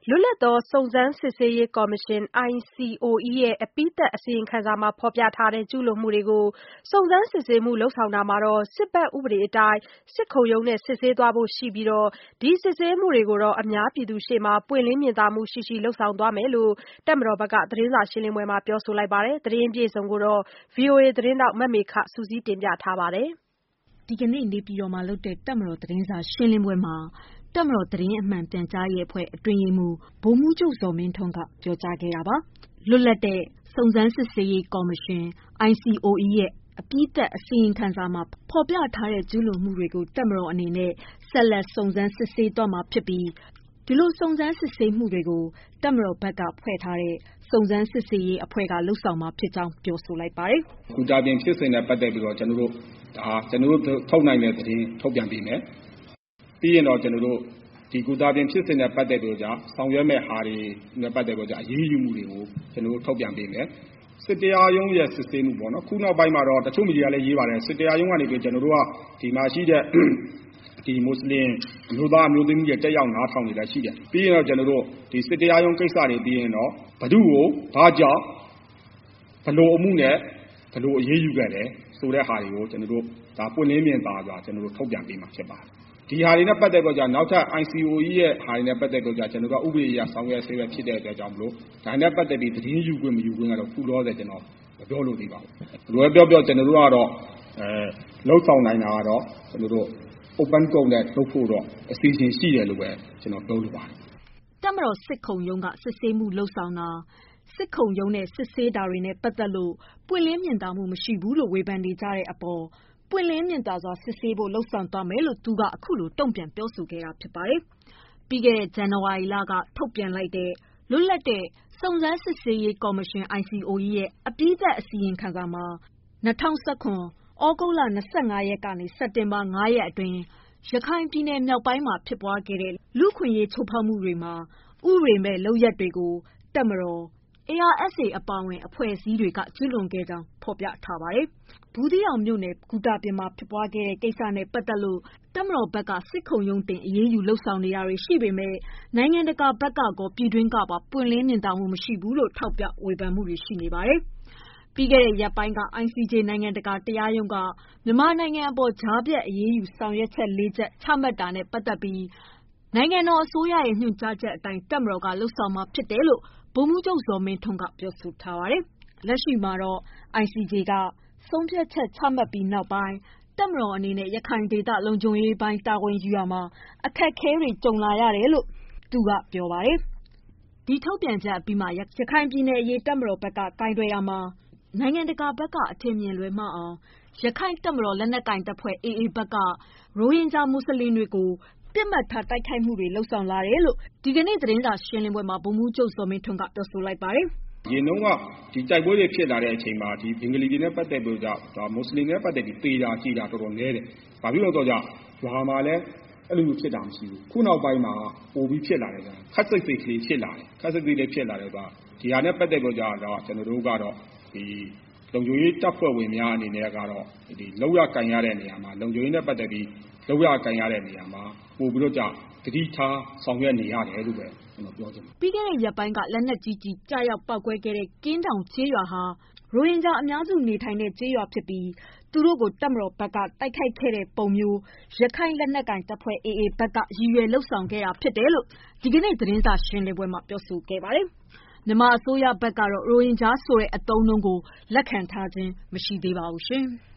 လွတ်လပ်သောစုံစမ်းစစ်ဆေးရေးကော်မရှင် ICOE ရဲ့အပြီးသတ်အစီရင်ခံစာမှာဖော်ပြထားတဲ့ကျူးလွန်မှုတွေကိုစုံစမ်းစစ်ဆေးမှုလုပ်ဆောင်တာမှာစစ်ဘက်ဥပဒေအတိုင်းစစ်ခုံရုံးနဲ့စစ်ဆေးသွားဖို့ရှိပြီးဒီစစ်ဆေးမှုတွေကိုအများပြည်သူရှေ့မှာပွင့်လင်းမြင်သာမှုရှိလုပ်ဆောင်သွားမယ်လို့တပ်မတော်ဘက်ကသတင်းစာရှင်းလင်းပွဲမှာပြောဆိုလိုက်ပါတယ်။ သတင်းအပြည့်အစုံကိုဗွီအိုအေသတင်းထောက်မမေခစုစည်းတင်ပြထားပါတယ်။ ဒီကနေ့နေပြည်တော်မှာလုပ်တဲ့တပ်မတော်သတင်းစာရှင်းလင်းပွဲမှာတပ်မတော်သတင်းအမှန်ပြန်ကြားရေးအဖွဲ့အတွင်းရေးမှူးဗိုလ်မှူးချုပ်ဇော်မင်းထွန်းကပြောကြားခဲ့တာပါ။ လွတ်လပ်တဲ့စုံစမ်းစစ်ဆေးရေးကော်မရှင် ICOE ရဲ့အပြီးသတ်အစီရင်ခံစာမှာဖော်ပြထားတဲ့ကျူးလွန်မှုတွေကိုတပ်မတော်အနေနဲ့ဆက်လက်စုံစမ်းစစ်ဆေးသွားမှာဖြစ်ပြီးဒီလိုစုံစမ်းစစ်ဆေးမှုတွေကိုတပ်မတော်ဘက်ကဖွဲ့ထားတဲ့စုံစမ်းစစ်ဆေးရေးအဖွဲ့ကလုပ်ဆောင်မှာဖြစ်ကြောင်းပြောဆိုလိုက်ပါတယ်။ ဂူတာပြင်ဖြစ်စဉ်နဲ့ပတ်သက်ပြီးကျွန်တော်တို့ထုတ်နိုင်တဲ့သတင်းထုတ်ပြန်ပေးမယ်။ပြီးရင်တော့ကျွန်တော်တို့ဒီဂူတာပြင်ဖြစ်စဉ်နဲ့ပတ်သက်ပြီးဆောင်ရွက်မဲ့ဟာတွေနဲ့ပတ်သက်ပြီးအရေးယူမှုတွေကိုကျွန်တော်တို့ထုတ်ပြန်ပေးမယ်။စစ်တရားရုံးရဲ့စစ်ဆေးမှုပေါ့နော်ခုနောက်ပိုင်းမှာတော့တချို့မီဒီယာလည်းရေးပါတယ်စစ်တရားရုံးကနေပြီးကျွန်တော်တို့ကဒီမှာရှိတဲ့ဒီမွတ်စလင်အမျိုးသားအမျိုးသမီးတွေတက်ရောက်နားထောင်နေလည်းရှိတယ်။ပြီးရင်တော့ကျွန်တော်တို့ဒီစစ်တရားရုံးကိစ္စတွေပြီးရင်တော့ဘဒုကိုဘာကြောင့်ဘလို့အမှုနဲ့ဘလို့အရေးယူခဲ့တယ်ဆိုတဲ့ဟာတွေကိုကျွန်တော်တို့ဒါပွင့်လင်းမြင်သာစွာကျွန်တော်တို့ထုတ်ပြန်ပေးမှာဖြစ်ပါတယ်။ဒီဟာတွေနဲ့ပတ်သက်ပြီးနောက်ထပ် ICOE ရဲ့ဟာတွေနဲ့ပတ်သက်ပြီးကျွန်တော်တို့ဥပဒေအရဆောင်ရွက်ဆေးပဲဖြစ်တဲ့အတွက်ကြောင့်မလို့ဒါနဲ့ပတ်သက်ပြီးသတင်းယူခွင့်မယူခွင့်ကတော့ခုလောဆယ်ကျွန်တော်မပြောလို့သေးပါဘူး။လွယ်ပြောကျွန်တော်တို့ကတော့လှုပ်ဆောင်နိုင်တာကတော့ကျွန်တော်တို့ open court နဲ့လုပ်ဖို့တော့အစီအစဉ်ရှိတယ်လို့ပဲကျွန်တော်ပြောလိုပါတယ်။တပ်မတော်စစ်ခုံရုံးကစစ်ဆေးမှုလုပ်ဆောင်တာစစ်ခုံရုံးနဲ့စစ်ဆေးတာတွေနဲ့ပတ်သက်လို့ပွင့်လင်းမြင်သာမှုမရှိဘူးလို့ဝေဖန်နေကြတဲ့အပေါ်ပွင့်လင်းမြင်သာစွာစစ်ဆေးဖို့လုပ်ဆောင်သွားမယ်လို့သူကအခုလိုတုံ့ပြန်ပြောဆိုခဲ့တာဖြစ်ပါတယ်။ ပြီးခဲ့တဲ့ဇန်နဝါရီလကထုတ်ပြန်လိုက်တဲ့လွတ်လပ်တဲ့စုံစမ်းစစ်ဆေးရေးကော်မရှင် ICOE ရဲ့အပြီးသတ်အစီရင်ခံစာမှာ2019 သြဂုတ်လ25ရက်ကနေစက်တင်ဘာ5ရက်အတွင်းရခိုင်ပြည်နယ်မြောက်ပိုင်းမှာဖြစ်ပွားခဲ့တဲ့လူ့အခွင့်အရေးချိုးဖောက်မှုတွေမှာဥပဒေမဲ့လုပ်ရပ်တွေကိုတပ်မတော် ARSA အပါအဝင်အဖွဲ့အစည်းတွေကကျူးလွန်ခဲ့ကြောင်းဖော်ပြထားပါတယ်။ ဘူးသီးတောင်မြို့နယ်ဂူတာပြင်မှာဖြစ်ပွားခဲ့တဲ့ကိစ္စနဲ့ပတ်သက်လို့တပ်မတော်ဘက်ကစစ်ခုံရုံးတင်အရေးယူလုပ်ဆောင်နေတာတွေရှိပေမဲ့နိုင်ငံတကာဘက်ကကောပြည်တွင်းကပါပွင့်လင်းမြင်သာမှုမရှိဘူးလို့ထောက်ပြဝေဖန်မှုတွေရှိနေပါတယ်။ ပြီးခဲ့တဲ့ရက်ပိုင်းက ICJ နိုင်ငံတကာတရားရုံးကမြန်မာနိုင်ငံအပေါ်ကြားဖြတ်အရေးယူဆောင်ရွက်ချက် 4 ချက်ချမှတ်တာနဲ့ပတ်သက်ပြီးနိုင်ငံတော်အစိုးရရဲ့ညွှန်ကြားချက်အတိုင်းတပ်မတော်ကလုပ်ဆောင်မှာဖြစ်တယ်လို့ဗိုလ်မှူးချုပ်ဇော်မင်းထွန်းကပြောဆိုထားပါတယ်။ လက်ရှိမှာတော့ ICJ ကဆုံးဖြတ်ချက်ချမှတ်ပြီးနောက်ပိုင်းတပ်မတော်အနေနဲ့ရခိုင်ဒေသလုံခြုံရေးပိုင်းတာဝန်ယူရာမှာအခက်အခဲတွေကြုံလာရတယ်လို့သူကပြောပါတယ်။ ဒီထုတ်ပြန်ချက်အပြီးမှာရခိုင်ပြည်နယ်အရေးတပ်မတော်ဘက်ကကိုင်တွယ်ရာမှာနိုင်ငံတကာဘက်ကအထင်မြင်လွဲမှားအောင်ရခိုင်တပ်မတော်လက်နက်ကိုင်တပ်ဖွဲ့ AA ဘက်ကရိုဟင်ဂျာမွတ်ဆလင်တွေကိုပစ်မှတ်ထားတိုက်ခိုက်မှုတွေလုပ်ဆောင်လာတယ်လို့ဒီကနေ့သတင်းစာရှင်းလင်းပွဲမှာဗိုလ်မှူးချုပ်ဇော်မင်းထွန်းကပြောဆိုလိုက်ပါတယ်။ရင်တုန်းကဒီတိုက်ပွဲတွေဖြစ်လာတဲ့အချိန်မှာဒီဘင်္ဂလီတွေနဲ့ပတ်သက်ပြီးမွတ်စလင်တွေနဲ့ပတ်သက်ပြီးသေတာကြေတာတော်တော်နည်းတယ်။ဘာဖြစ်လို့လဲဆိုတော့ရွာမှာလည်းအဲ့လိုဖြစ်တာမရှိဘူး။ခုနောက်ပိုင်းမှာပိုပြီးဖြစ်လာတယ်ကြာခက်စိတ်စိတ်ကလေးဖြစ်လာတယ်။ခက်စိတ်စိတ်လေးဖြစ်လာတယ်ဆိုတာဒီဟာနဲ့ပတ်သက်ပြီးကျွန်တော်တို့ကတော့ဒီလုံခြုံရေးတပ်ဖွဲ့ဝင်များအနေနဲ့ကတော့ဒီလောက်ရကန်ရတဲ့နေရာမှာလုံခြုံရေးနဲ့ပတ်သက်ပြီးလောက်ရကန်ရတဲ့နေရာမှာပို့ပြီးတော့တတိထားဆောင်ရွက်နေရတယ်လို့ပဲကျွန်တော်ပြောချင်တယ်။ပြီးခဲ့တဲ့ရက်ပိုင်းကလက်နက်ကြီးကျရောက်ပောက်ကွဲခဲ့တဲ့ကင်းတောင်ကျေးရွာဟာရိုဟင်ဂျာအများစုနေထိုင်တဲ့ကျေးရွာဖြစ်ပြီးသူတို့ကိုတပ်မတော်ဘက်ကတိုက်ခိုက်ခဲ့တဲ့ပုံမျိုးရခိုင်လက်နက်ကိုင်တပ်ဖွဲ့ AA ဘက်ကရည်ရွယ်လုပ်ဆောင်ခဲ့တာဖြစ်တယ်လို့ဒီကနေ့သတင်းစာရှင်းလင်းပွဲမှာပြောဆိုခဲ့ပါတယ်။မြန်မာအစိုးရဘက်ကတော့ရိုဟင်ဂျာဆိုတဲ့အသုံးအနှုန်းကိုလက်ခံထားခြင်းမရှိသေးပါဘူးရှင်။